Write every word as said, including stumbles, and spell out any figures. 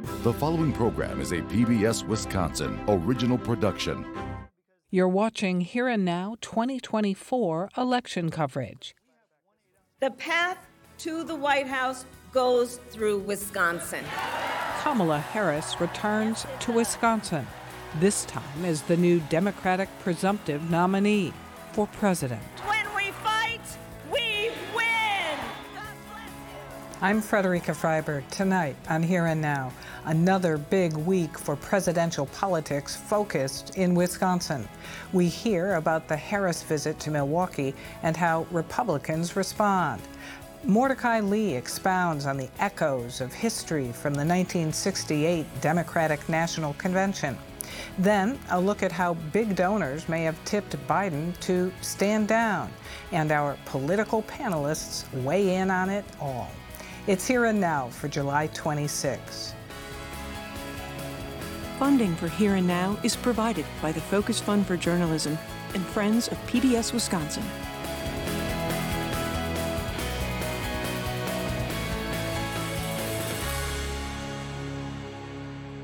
The following program is a P B S Wisconsin original production. You're watching Here and Now twenty twenty-four election coverage. The path to the White House goes through Wisconsin. Kamala Harris returns to Wisconsin, this time as the new Democratic presumptive nominee for president. When we fight, we win! I'm Frederica Freiberg. Tonight on Here and Now, another big week for presidential politics focused in Wisconsin. We hear about the Harris visit to Milwaukee and how Republicans respond. Mordecai Lee expounds on the echoes of history from the nineteen sixty-eight Democratic National Convention. Then, a look at how big donors may have tipped Biden to stand down, and our political panelists weigh in on it all. It's Here and Now for July twenty-sixth. Funding for Here and Now is provided by the Focus Fund for Journalism and Friends of P B S Wisconsin.